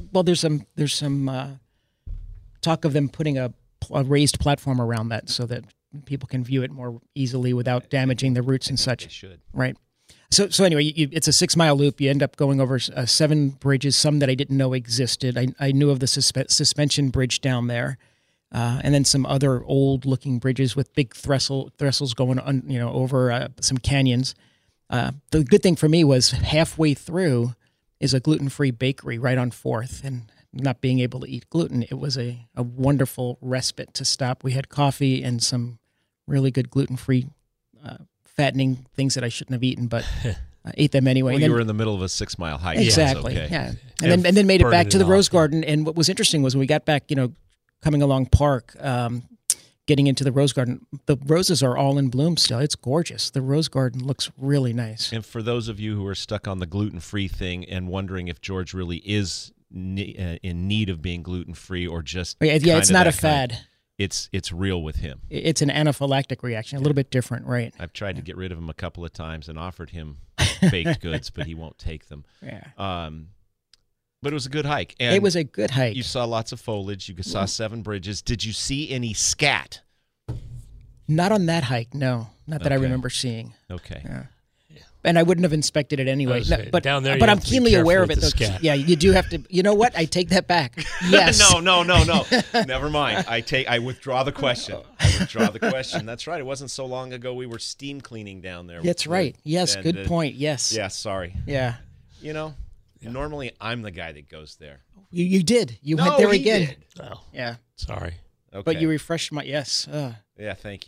talk of them putting a raised platform around that so that people can view it more easily without damaging the roots and such. They should. Right. So anyway, it's a 6-mile loop. You end up going over 7 bridges, some that I didn't know existed. I knew of the suspension bridge down there, and then some other old-looking bridges with big trestles going on, over some canyons. The good thing for me was halfway through is a gluten-free bakery right on 4th, and not being able to eat gluten, it was a wonderful respite to stop. We had coffee and some really good gluten-free fattening things that I shouldn't have eaten, but I ate them anyway. Well, you were in the middle of a 6-mile hike. Exactly, okay. yeah. And then made it back to the Rose Garden. And what was interesting was when we got back, coming along Park, getting into the Rose Garden, the roses are all in bloom still. It's gorgeous. The Rose Garden looks really nice. And for those of you who are stuck on the gluten-free thing and wondering if George really is in need of being gluten-free or just it's not a fad. It's real with him. It's an anaphylactic reaction, a little bit different, right? I've tried to get rid of him a couple of times and offered him baked goods, but he won't take them. Yeah. But it was a good hike. And it was a good hike. You saw lots of foliage. You saw 7 bridges. Did you see any scat? Not on that hike, no. Not that I remember seeing. Okay. Yeah. And I wouldn't have inspected it anyway. But down there, but I'm keenly aware of it. Yeah, you do have to. You know what? I take that back. Yes. No. Never mind. I withdraw the question. That's right. It wasn't so long ago we were steam cleaning down there. That's right. Yes. Good point. Yes. Yeah. Sorry. Yeah. Normally I'm the guy that goes there. You did. You went there again. Oh. Yeah. Sorry. Okay. But you refreshed my yes. Yeah. Thank you.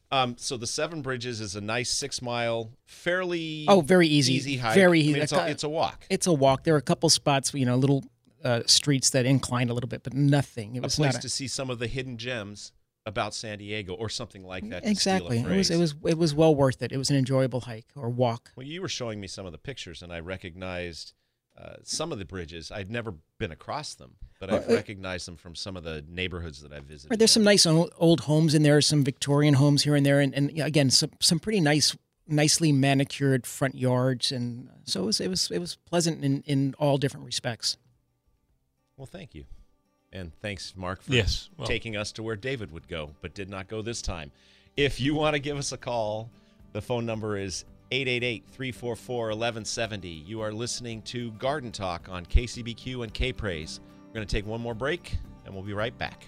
So the Seven Bridges is a nice 6 mile, fairly very easy hike. Very easy. I mean, it's a walk. It's a walk. There are a couple spots, little streets that incline a little bit, but nothing. It was a place to see some of the hidden gems about San Diego, or something like that. Exactly. To steal a phrase. It was well worth it. It was an enjoyable hike or walk. Well, you were showing me some of the pictures, and I recognized some of the bridges. I'd never been across them, but I've recognized them from some of the neighborhoods that I've visited. Right, there's some nice old homes in there, some Victorian homes here and there, and again, some pretty nicely manicured front yards, and so it was pleasant in all different respects. Well, thank you. And thanks, Mark, for taking us to where David would go, but did not go this time. If you want to give us a call, the phone number is 888-344-1170. You are listening to Garden Talk on KCBQ and K-Praise. We're going to take one more break, and we'll be right back.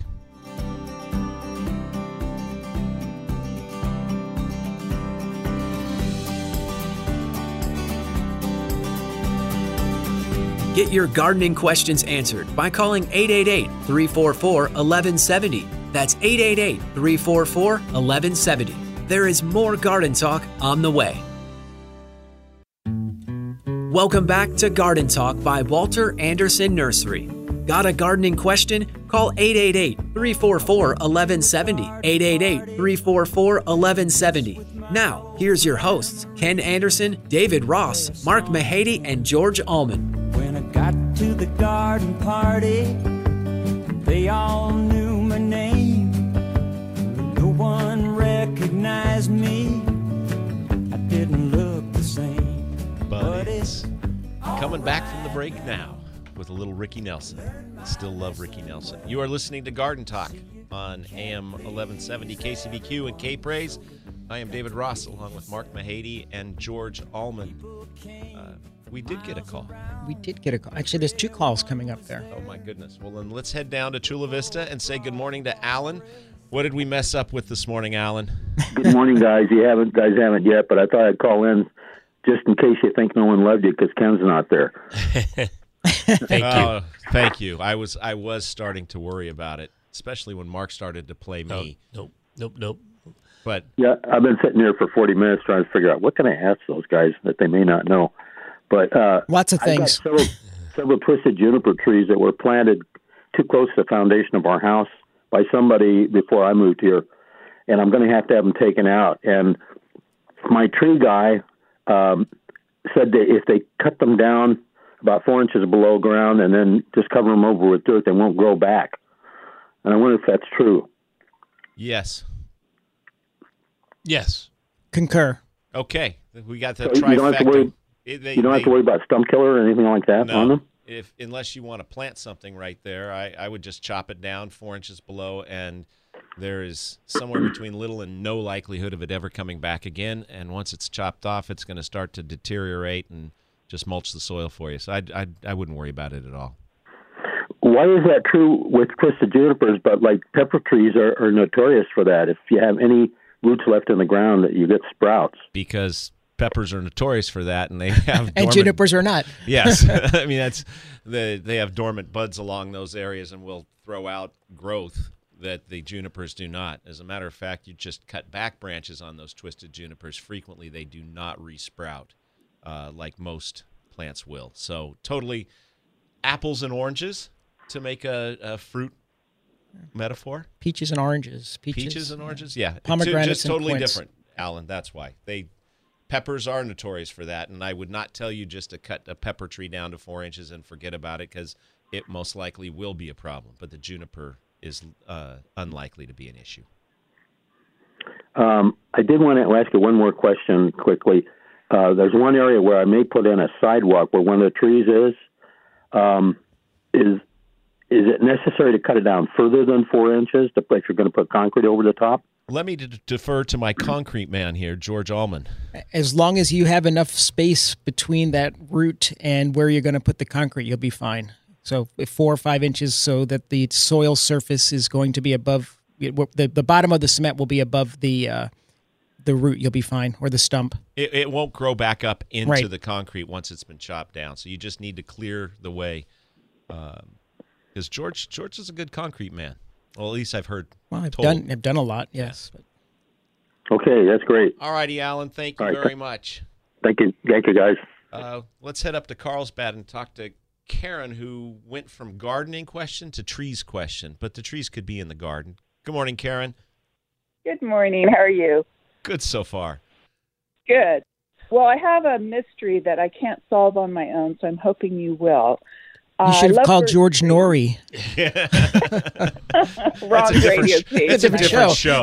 Get your gardening questions answered by calling 888-344-1170. That's 888-344-1170. There is more Garden Talk on the way. Welcome back to Garden Talk by Walter Anderson Nursery. Got a gardening question? Call 888-344-1170. 888-344-1170. Now, here's your hosts, Ken Anderson, David Ross, Mark Mahady, and George Allman. When I got to the garden party, they all knew my name. No one recognized me. I didn't look the same. But it's coming back from the break now with a little Ricky Nelson. I still love Ricky Nelson. You are listening to Garden Talk on AM 1170 KCBQ and K-Praise. I am David Ross, along with Mark Mahady and George Allman. We did get a call. We did get a call. Actually, there's 2 calls coming up there. Oh, my goodness. Well, then let's head down to Chula Vista and say good morning to Alan. What did we mess up with this morning, Alan? Good morning, guys. You haven't yet, but I thought I'd call in just in case you think no one loved you because Ken's not there. Thank you. I was starting to worry about it, especially when Mark started to play me. Nope. But yeah, I've been sitting here for 40 minutes trying to figure out what can I ask those guys that they may not know. But lots of things. I got several twisted juniper trees that were planted too close to the foundation of our house by somebody before I moved here, and I'm going to have them taken out. And my tree guy said that if they cut them down about 4 inches below ground and then just cover them over with dirt, they won't grow back. And I wonder if that's true. Yes. Concur. Okay. We got the so trifecta. You don't have to worry about stump killer or anything like that on them? Unless you want to plant something right there, I would just chop it down 4 inches below, and there is somewhere between little and no likelihood of it ever coming back again. And once it's chopped off, it's going to start to deteriorate and just mulch the soil for you. So I wouldn't worry about it at all. Why is that true with twisted junipers, but like pepper trees are notorious for that? If you have any roots left in the ground, that you get sprouts. Because peppers are notorious for that, and they have and junipers are not. Yes, I mean they have dormant buds along those areas and will throw out growth that the junipers do not. As a matter of fact, you just cut back branches on those twisted junipers. Frequently, they do not resprout like most plants will. So totally apples and oranges to make a fruit metaphor. Peaches and oranges. Peaches and oranges, yeah. Pomegranates just totally and quince. different, Alan. That's why peppers are notorious for that, and I would not tell you just to cut a pepper tree down to 4 inches and forget about it, because it most likely will be a problem. But the juniper is unlikely to be an issue. I did want to ask you one more question quickly. There's one area where I may put in a sidewalk where one of the trees is. Is it necessary to cut it down further than 4 inches if you're going to put concrete over the top? Let me defer to my concrete man here, George Allman. As long as you have enough space between that root and where you're going to put the concrete, you'll be fine. So 4 or 5 inches so that the soil surface is going to be above, the bottom of the cement will be above the root, you'll be fine, or the stump. It won't grow back up into the concrete once it's been chopped down. So you just need to clear the way. Because George is a good concrete man. Well, at least I've heard. Well, I've done a lot, yes. Okay, that's great. All righty, Alan. Thank you very much. Thank you, guys. Let's head up to Carlsbad and talk to Karen, who went from gardening question to trees question, but the trees could be in the garden. Good morning, Karen. Good morning. How are you? Good so far. Good. Well, I have a mystery that I can't solve on my own, so I'm hoping you will. You should have called George Norrie. Wrong radio station. It's a different show.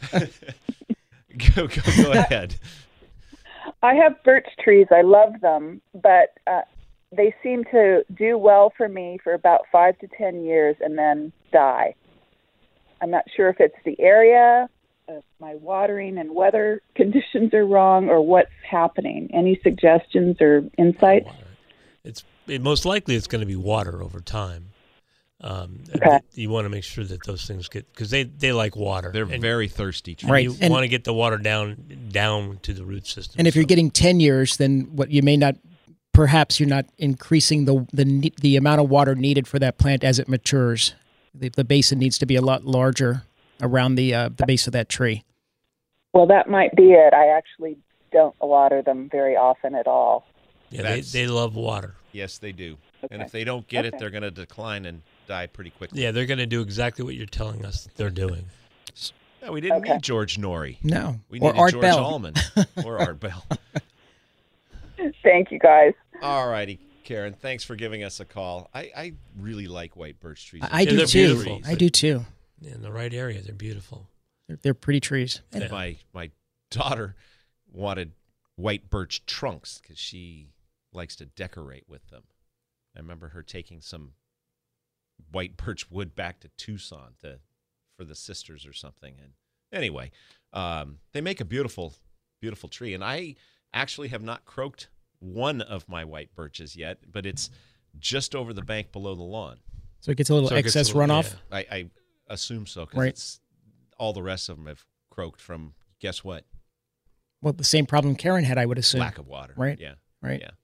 Go ahead. I have birch trees. I love them, but they seem to do well for me for about 5 to 10 years and then die. I'm not sure if it's the area, if my watering and weather conditions are wrong, or what's happening. Any suggestions or insights? Most likely it's going to be water over time. Okay. You want to make sure that those things get, because they like water. They're very thirsty trees. Right. You want to get the water down to the root system. And if you're getting 10 years, then what you may not, perhaps you're not increasing the amount of water needed for that plant as it matures. The basin needs to be a lot larger around the base of that tree. Well, that might be it. I actually don't water them very often at all. Yeah, they love water. Yes, they do. Okay. And if they don't get it, they're going to decline and die pretty quickly. Yeah, they're going to do exactly what you're telling us they're doing. No, we didn't need George Norrie. No. We or needed Art George Bell. Allman or Art Bell. Thank you, guys. All righty, Karen. Thanks for giving us a call. I really like white birch trees. I do they're too. beautiful. I do too. In the right area, they're beautiful. They're pretty trees. And my daughter wanted white birch trunks because she likes to decorate with them. I remember her taking some white birch wood back to Tucson for the sisters or something. And anyway, they make a beautiful, beautiful tree. And I actually have not croaked one of my white birches yet, but it's just over the bank below the lawn. So it gets a little excess runoff. Yeah. I assume so, because Right. all the rest of them have croaked from, guess what? Well, the same problem Karen had, I would assume. Lack of water. Right. Yeah. Right. Yeah.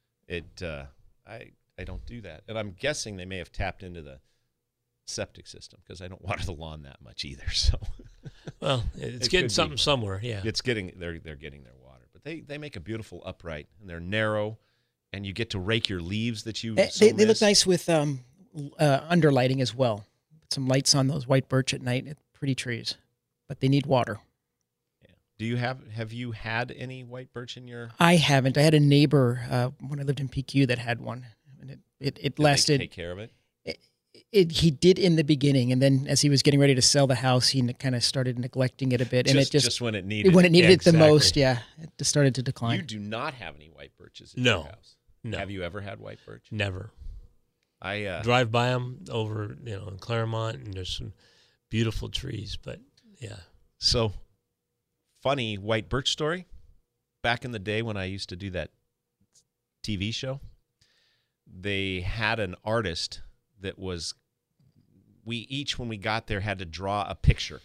I don't do that. And I'm guessing they may have tapped into the septic system, because I don't water the lawn that much either. So Well, it's getting something somewhere, yeah. they're getting their water. But they make a beautiful upright, and they're narrow, and you get to rake your leaves that you They look nice with underlighting as well. Put some lights on those white birch at night. It's pretty trees, but they need water. Do you have you had any white birch in your? I haven't. I had a neighbor when I lived in PQ that had one, and it lasted. Did they take care of it? He did in the beginning, and then as he was getting ready to sell the house, he kind of started neglecting it a bit, and it just when it needed it the most, yeah, it just started to decline. You do not have any white birches in No. your house. No. Have you ever had white birch? Never. I Drive by them over, in Claremont, and there's some beautiful trees, but yeah. So, funny white birch story. Back in the day when I used to do that TV show, they had an artist that was, we each, when we got there, had to draw a picture.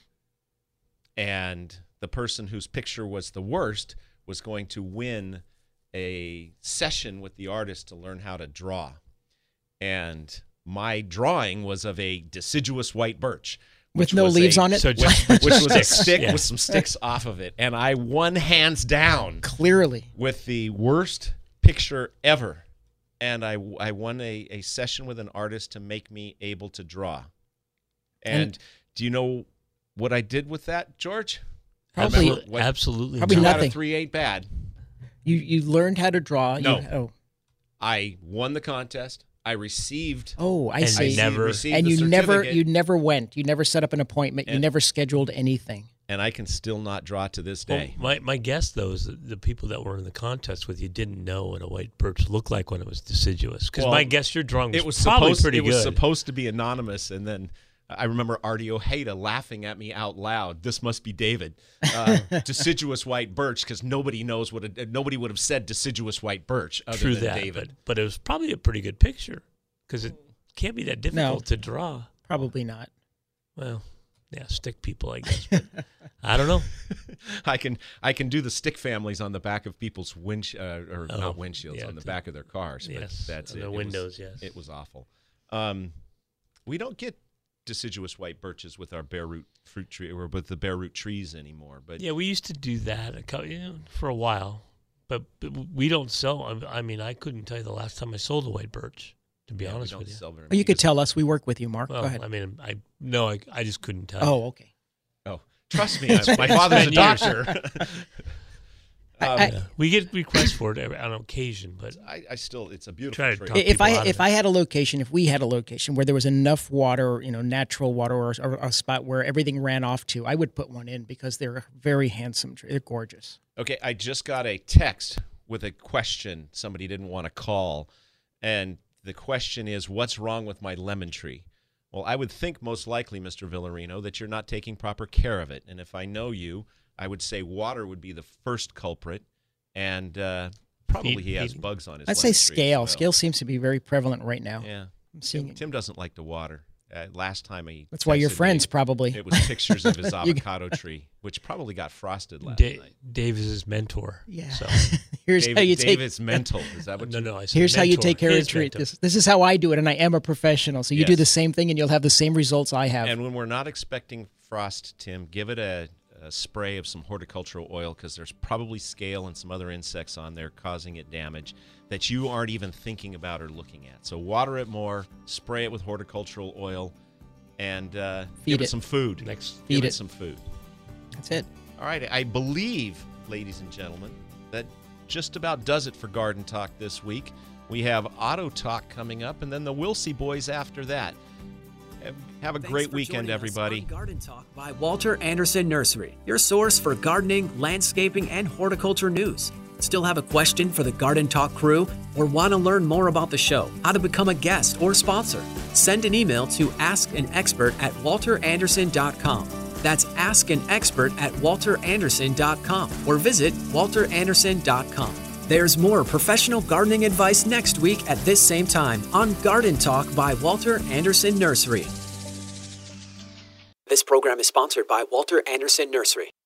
And the person whose picture was the worst was going to win a session with the artist to learn how to draw. And my drawing was of a deciduous white birch. With no leaves on it? So Which was a sticks, stick yeah. with some sticks off of it. And I won hands down Clearly. with the worst picture ever. And I won a session with an artist to make me able to draw. And do you know what I did with that, George? Probably, Absolutely. Probably Two not. out of nothing. 3 ain't bad. you learned how to draw. No. I won the contest. I received. I And see. never- received And the you certificate, never went. You never set up an appointment. You And- never scheduled anything. and I can still not draw to this Well, day. my guess, though, is that the people that were in the contest with you didn't know what a white birch looked like when it was deciduous. Because Well, my guess your drawing was, It was probably supposed. pretty It was good. supposed to be anonymous, and then I remember Artie Ojeda laughing at me out loud. This must be David. Deciduous white birch, because nobody knows nobody would have said deciduous white birch other True than that, David. but it was probably a pretty good picture because it can't be that difficult to draw. Probably not. Well, yeah, stick people, I guess. But I don't know. I can do the stick families on the back of people's not windshields, yeah, on the back of their cars. But Yes, that's on it. the It windows, was, yes. It was awful. We don't get deciduous white birches with our bare root fruit tree or with the bare root trees anymore. But yeah, we used to do that for a while, but we don't sell. I mean, I couldn't tell you the last time I sold a white birch. To be honest with you, well, you could tell us. We work with you, Mark. Well, Go ahead. I mean, I just couldn't tell. Oh, okay. Oh, trust me, my father's a doctor. We get requests for it on occasion, but I still, it's a beautiful tree. If I had a location, if we had a location where there was enough water, natural water, or a spot where everything ran off to, I would put one in because they're a very handsome tree. They're gorgeous. Okay, I just got a text with a question. Somebody didn't want to call, and the question is, what's wrong with my lemon tree? Well, I would think most likely, Mr. Villarino, that you're not taking proper care of it. And if I know you, I would say water would be the first culprit, and probably he has bugs on his I'd say lemon scale. tree as well. Scale seems to be very prevalent right now. Yeah. I'm seeing it. Tim doesn't like to water. Last time he That's why you're texted friends, me, probably. It was pictures of his avocado tree, which probably got frosted last night. Dave is his mentor. Yeah. So. Here's how you take. David's mental. Is that what? No. Here's how you take care of a tree. This is how I do it, and I am a professional. So you do the same thing, and you'll have the same results I have. And when we're not expecting frost, Tim, give it a spray of some horticultural oil, because there's probably scale and some other insects on there causing it damage that you aren't even thinking about or looking at. So water it more, spray it with horticultural oil, and give it some food. Give it some food. That's it. All right. I believe, ladies and gentlemen, that just about does it for Garden Talk this week. We have Auto Talk coming up, and then the Wilsey Boys after that. Have a great weekend, everybody. Garden Talk by Walter Anderson Nursery, your source for gardening, landscaping, and horticulture news. Still have a question for the Garden Talk crew, or want to learn more about the show, how to become a guest or sponsor? Send an email to askanexpert@walteranderson.com. That's askanexpert@walteranderson.com, or visit walteranderson.com. There's more professional gardening advice next week at this same time on Garden Talk by Walter Anderson Nursery. This program is sponsored by Walter Anderson Nursery.